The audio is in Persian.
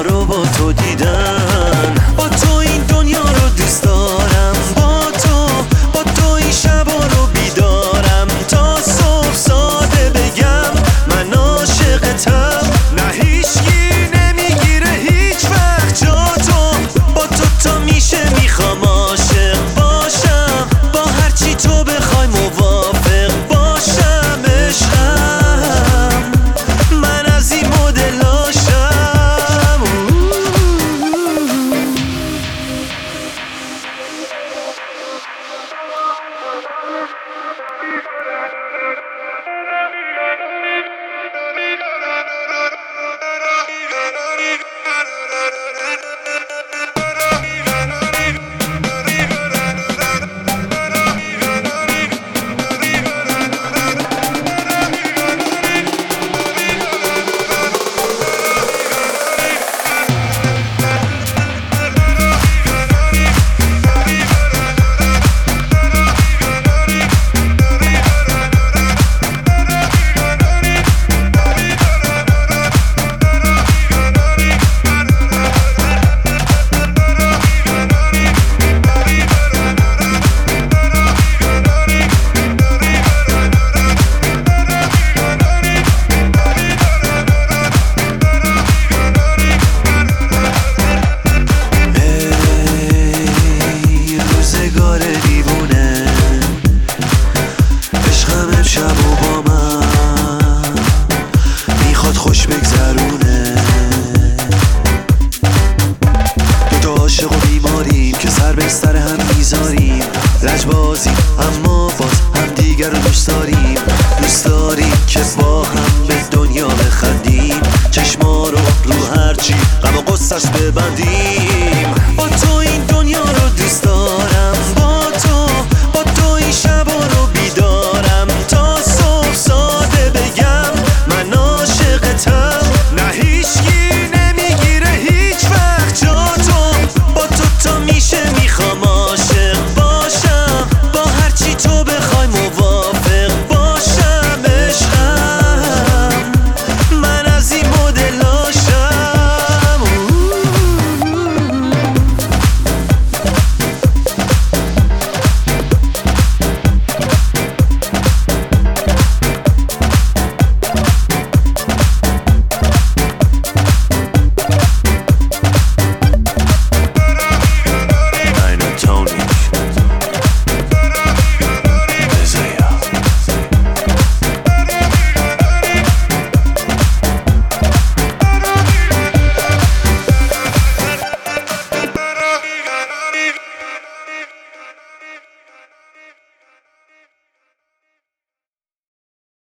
رو با تو دیدن. با تو این دنیا رو دوست دارم، با تو این شبا رو بیدارم، تا صبح ساده بگم من عاشقتم. نه هیچکی نمیگیره هیچ وقت جا تو، با تو تا میشه میخوام عاشق باشم، با هرچی تو بخوای موافق باشم. عشقم من از این مدلاشم. خوش بگذرونه دوتا عاشق و بیماریم که سر به سر هم میذاریم، لجبازیم اما باز هم دیگر رو دوست داریم که با هم به دنیا بخندیم، چشما رو هرچی غم و غصه‌اش ببندیم. با تو